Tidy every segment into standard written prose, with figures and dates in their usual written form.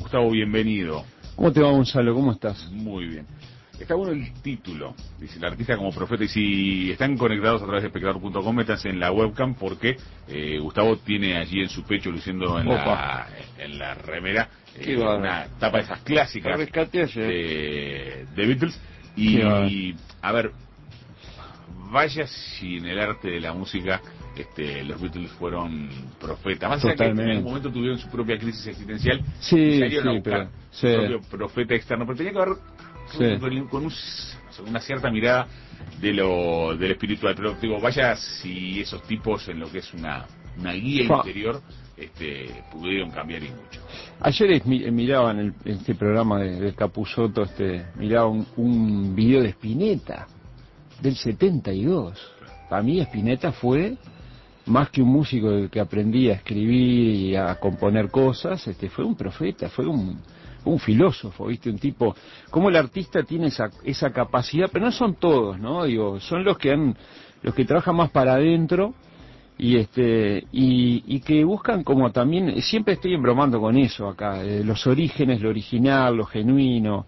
Gustavo, bienvenido. ¿Cómo te va, Gonzalo? ¿Cómo estás? Muy bien. Está bueno el título, dice el artista como profeta, y si están conectados a través de espectador.com, métanse en la webcam porque Gustavo tiene allí en su pecho, luciendo en la remera, una tapa de esas clásicas de Beatles. Y, a ver, vaya si en el arte de la música los Beatles fueron profetas. Más allá que en algún momento tuvieron su propia crisis existencial y salieron a buscar su propio profeta externo, pero tenía que ver con una cierta mirada del espiritual. Pero digo, vaya si esos tipos en lo que es una guía interior pudieron cambiar y mucho. Ayer miraba en este programa del Capusotto, miraba un video de Spinetta del 72. Para mí Spinetta fue más que un músico que aprendía a escribir y a componer cosas, fue un profeta, fue un filósofo, ¿viste? Un tipo, como el artista tiene esa capacidad, pero no son todos, ¿no? Digo, son los que trabajan más para adentro y que buscan como también, siempre estoy embromando con eso acá, los orígenes, lo original, lo genuino.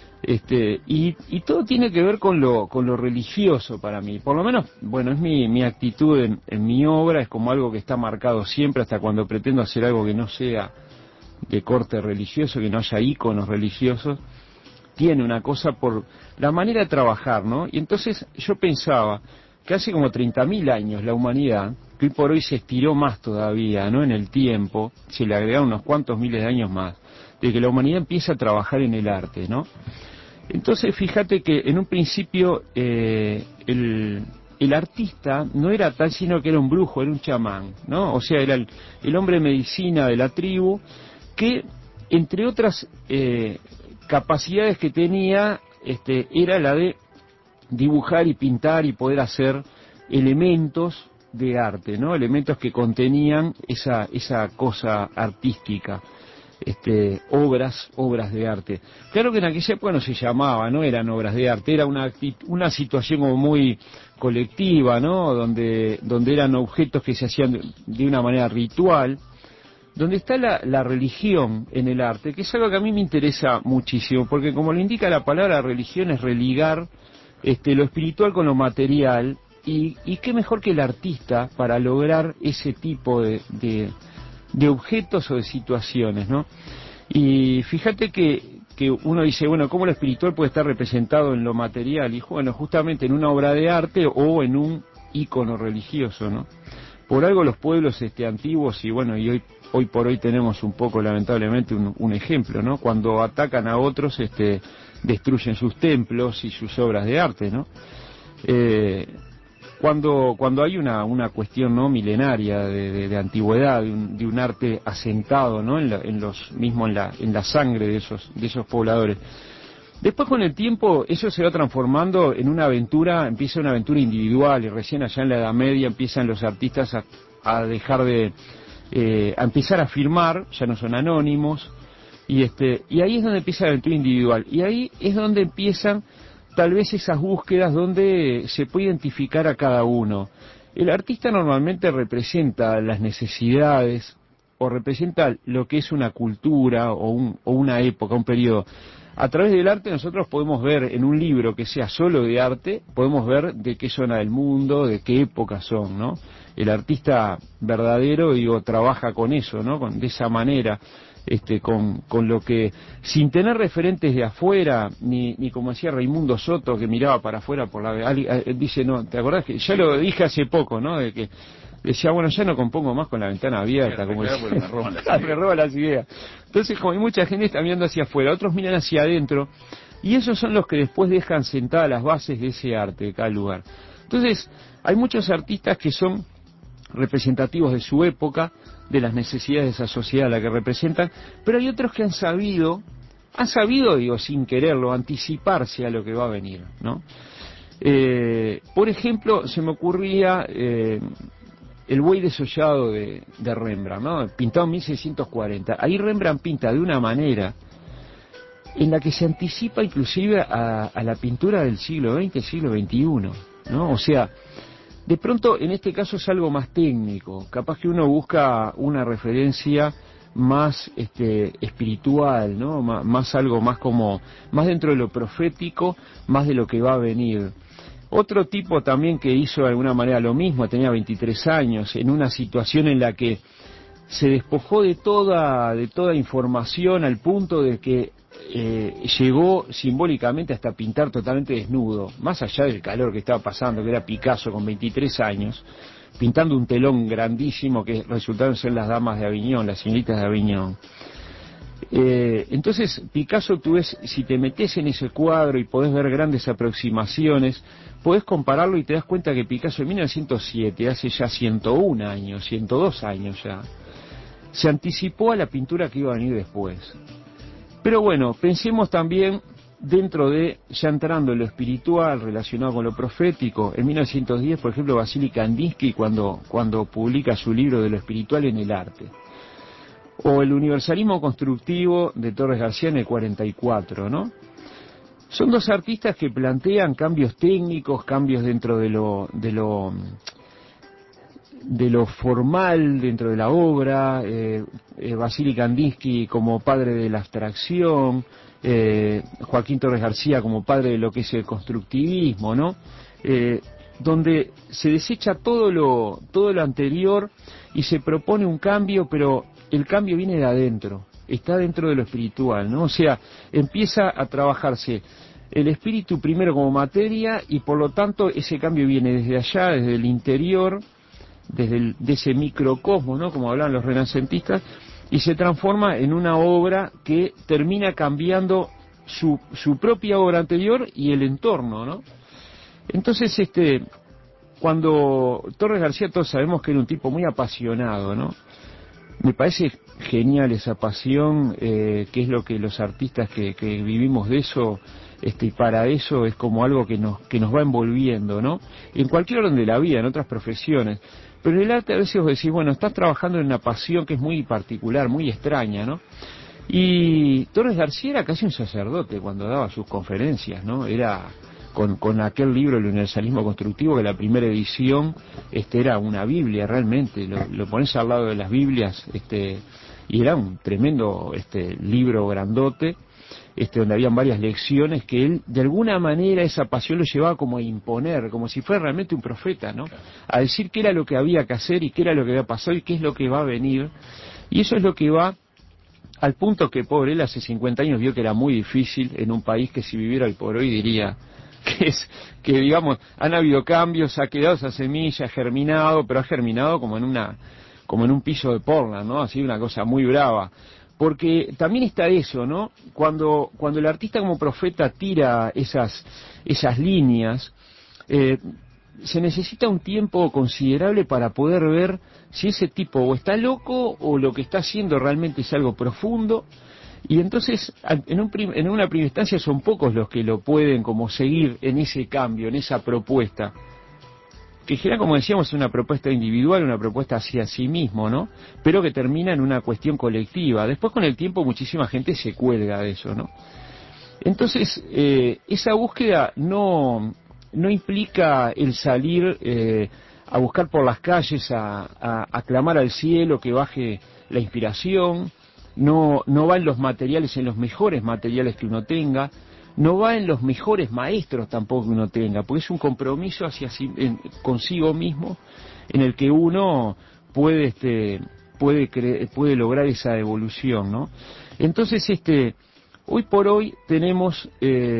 Y todo tiene que ver con lo religioso para mí, por lo menos, bueno, es mi actitud en mi obra, es como algo que está marcado siempre, hasta cuando pretendo hacer algo que no sea de corte religioso, que no haya íconos religiosos, tiene una cosa por la manera de trabajar, ¿no? Y entonces yo pensaba que hace como 30.000 años la humanidad, que hoy por hoy se estiró más todavía, ¿no? En el tiempo, se le agregaron unos cuantos miles de años más, de que la humanidad empieza a trabajar en el arte, ¿no? Entonces fíjate que en un principio el artista no era tal, sino que era un brujo, era un chamán, ¿no? O sea, era el hombre medicina de la tribu, que entre otras capacidades que tenía era la de dibujar y pintar y poder hacer elementos de arte, ¿no? Elementos que contenían esa cosa artística. Obras de arte. Claro que en aquella época no se llamaba, no eran obras de arte, era una situación como muy colectiva, ¿no? Donde eran objetos que se hacían de una manera ritual, donde está la religión en el arte, que es algo que a mí me interesa muchísimo, porque como lo indica la palabra, religión es religar lo espiritual con lo material, y qué mejor que el artista para lograr ese tipo de objetos o de situaciones, ¿no? Y fíjate que uno dice, bueno, ¿cómo lo espiritual puede estar representado en lo material? Y bueno, justamente en una obra de arte o en un ícono religioso, ¿no? Por algo los pueblos antiguos, y bueno, y hoy por hoy tenemos un poco, lamentablemente, un ejemplo, ¿no? Cuando atacan a otros, destruyen sus templos y sus obras de arte, ¿no? Cuando hay una cuestión no milenaria de antigüedad, de un arte asentado, ¿no? en la sangre de esos pobladores. Después, con el tiempo, eso se va transformando en una aventura, empieza una aventura individual, y recién allá en la Edad Media empiezan los artistas a dejar a empezar a firmar, ya no son anónimos, y ahí es donde empieza la aventura individual, y ahí es donde empiezan tal vez esas búsquedas donde se puede identificar a cada uno. El artista normalmente representa las necesidades o representa lo que es una cultura o una época, un periodo. A través del arte nosotros podemos ver en un libro que sea solo de arte, podemos ver de qué zona del mundo, de qué época son, ¿no? El artista verdadero, trabaja con eso, ¿no? De esa manera. Con lo que, sin tener referentes de afuera, ni como decía Raimundo Soto, que miraba para afuera por dice, no, ¿te acordás? Que ya lo dije hace poco, ¿no? De que decía, bueno, ya no compongo más con la ventana abierta, como decía, me roban las ideas. Entonces, como hay mucha gente está mirando hacia afuera, otros miran hacia adentro, y esos son los que después dejan sentadas las bases de ese arte, de cada lugar. Entonces, hay muchos artistas que son representativos de su época, de las necesidades de esa sociedad a la que representan, pero hay otros que han sabido, sin quererlo, anticiparse a lo que va a venir, ¿no? Por ejemplo, se me ocurría el buey desollado de Rembrandt, ¿no? Pintado en 1640. Ahí Rembrandt pinta de una manera en la que se anticipa inclusive a la pintura del siglo XX, siglo XXI, ¿no? O sea, de pronto, en este caso es algo más técnico, capaz que uno busca una referencia más espiritual, ¿no? Más algo más como, más dentro de lo profético, más de lo que va a venir. Otro tipo también que hizo de alguna manera lo mismo, tenía 23 años, en una situación en la que se despojó de toda información al punto de que llegó simbólicamente hasta pintar totalmente desnudo, más allá del calor que estaba pasando, que era Picasso con 23 años, pintando un telón grandísimo que resultaron ser las damas de Aviñón, las señoritas de Aviñón. Entonces Picasso, tú ves, si te metes en ese cuadro y podés ver grandes aproximaciones, podés compararlo y te das cuenta que Picasso en 1907, hace ya 101 años, 102 años ya, se anticipó a la pintura que iba a venir después. Pero bueno, pensemos también dentro de, ya entrando en lo espiritual relacionado con lo profético. En 1910, por ejemplo, Vasily Kandinsky cuando publica su libro de lo espiritual en el arte. O el universalismo constructivo de Torres García en el 44, ¿no? Son dos artistas que plantean cambios técnicos, cambios dentro de lo formal dentro de la obra, Vasily Kandinsky como padre de la abstracción, Joaquín Torres García como padre de lo que es el constructivismo, ¿no? Donde se desecha todo lo anterior y se propone un cambio, pero el cambio viene de adentro, está dentro de lo espiritual, ¿no? O sea, empieza a trabajarse el espíritu primero como materia y por lo tanto ese cambio viene desde allá, desde el interior, de ese microcosmos, ¿no? Como hablaban los renacentistas, y se transforma en una obra que termina cambiando su propia obra anterior y el entorno, ¿no? Entonces, cuando Torres García, todos sabemos que era un tipo muy apasionado, ¿no? Me parece genial esa pasión, que es lo que los artistas que vivimos de eso, y para eso es como algo que nos va envolviendo, ¿no? En cualquier orden de la vida, en otras profesiones. Pero en el arte a veces vos decís, bueno, estás trabajando en una pasión que es muy particular, muy extraña, ¿no? Y Torres García era casi un sacerdote cuando daba sus conferencias, ¿no? Era con aquel libro, El universalismo constructivo, que la primera edición era una Biblia realmente, lo pones al lado de las Biblias, y era un tremendo libro grandote, donde habían varias lecciones que él, de alguna manera, esa pasión lo llevaba como a imponer, como si fuera realmente un profeta, ¿no? A decir qué era lo que había que hacer y qué era lo que había pasado y qué es lo que va a venir. Y eso es lo que va al punto que, pobre, él hace 50 años vio que era muy difícil en un país que si viviera hoy por hoy diría que digamos, han habido cambios, ha quedado esa semilla, ha germinado, pero ha germinado como en un piso de Portland, ¿no? Así una cosa muy brava. Porque también está eso, ¿no? Cuando el artista como profeta tira esas líneas, se necesita un tiempo considerable para poder ver si ese tipo o está loco o lo que está haciendo realmente es algo profundo. Y entonces, en una primera instancia son pocos los que lo pueden como seguir en ese cambio, en esa propuesta. Que genera, como decíamos, una propuesta individual, una propuesta hacia sí mismo, ¿no? Pero que termina en una cuestión colectiva. Después, con el tiempo, muchísima gente se cuelga de eso, ¿no? Entonces, esa búsqueda no implica el salir a buscar por las calles, a clamar al cielo que baje la inspiración, no va en los materiales, en los mejores materiales que uno tenga, no va en los mejores maestros tampoco que uno tenga, porque es un compromiso hacia consigo mismo en el que uno puede lograr esa evolución, ¿no? Entonces, hoy por hoy tenemos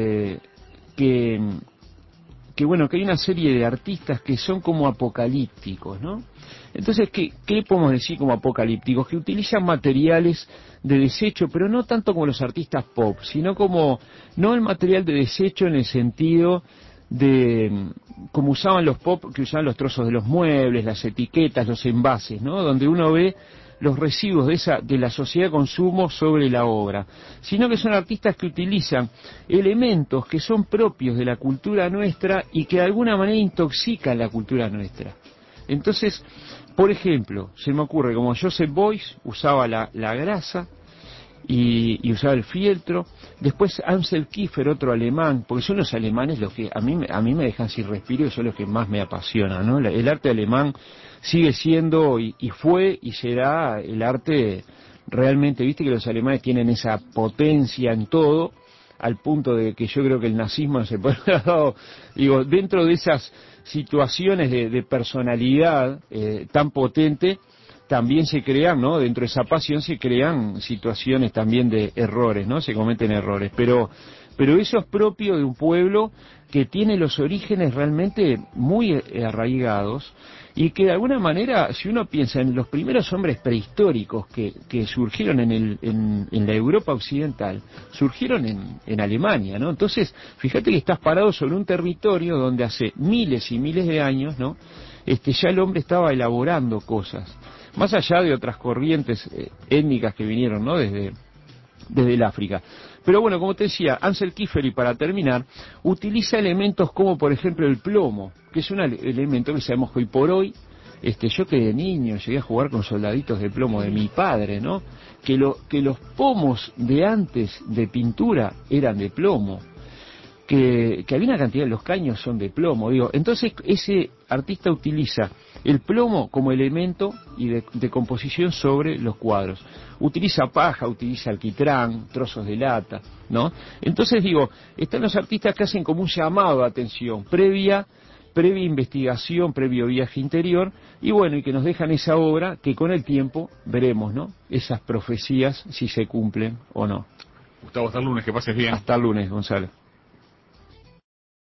que bueno, que hay una serie de artistas que son como apocalípticos, ¿no? Entonces, ¿qué podemos decir como apocalípticos? Que utilizan materiales de desecho, pero no tanto como los artistas pop, sino como, no el material de desecho en el sentido de, como usaban los pop, que usaban los trozos de los muebles, las etiquetas, los envases, ¿no? Donde uno ve los residuos de la sociedad de consumo sobre la obra, sino que son artistas que utilizan elementos que son propios de la cultura nuestra y que de alguna manera intoxican la cultura nuestra. Entonces, por ejemplo, se me ocurre como Joseph Beuys usaba la grasa y usaba el fieltro. Después Ansel Kiefer, otro alemán, porque son los alemanes los que a mí me dejan sin respiro y son los que más me apasionan, ¿no? El arte alemán sigue siendo y fue y será el arte realmente, viste que los alemanes tienen esa potencia en todo, al punto de que yo creo que el nazismo se puede haber dado, digo, dentro de esas situaciones de personalidad tan potente, también se crean, ¿no? Dentro de esa pasión se crean situaciones también de errores, ¿no? Se cometen errores, pero eso es propio de un pueblo que tiene los orígenes realmente muy arraigados y que de alguna manera, si uno piensa en los primeros hombres prehistóricos que surgieron en la Europa occidental, surgieron en Alemania, ¿no? Entonces, fíjate que estás parado sobre un territorio donde hace miles y miles de años, ¿no? Ya el hombre estaba elaborando cosas, más allá de otras corrientes étnicas que vinieron, ¿no? Desde el África. Pero bueno, como te decía, Ansel Kiefer, y para terminar, utiliza elementos como por ejemplo el plomo, que es un elemento que sabemos que hoy por hoy, yo que de niño llegué a jugar con soldaditos de plomo de mi padre, ¿no? Que los pomos de antes de pintura eran de plomo. Que había una cantidad, los caños son de plomo, digo, entonces ese artista utiliza el plomo como elemento y de composición sobre los cuadros. Utiliza paja, utiliza alquitrán, trozos de lata, ¿no? Entonces digo, están los artistas que hacen como un llamado a atención, previa investigación, previo viaje interior, y bueno, y que nos dejan esa obra que con el tiempo veremos, ¿no? Esas profecías si se cumplen o no. Gustavo, hasta el lunes, que pases bien. Hasta el lunes, Gonzalo.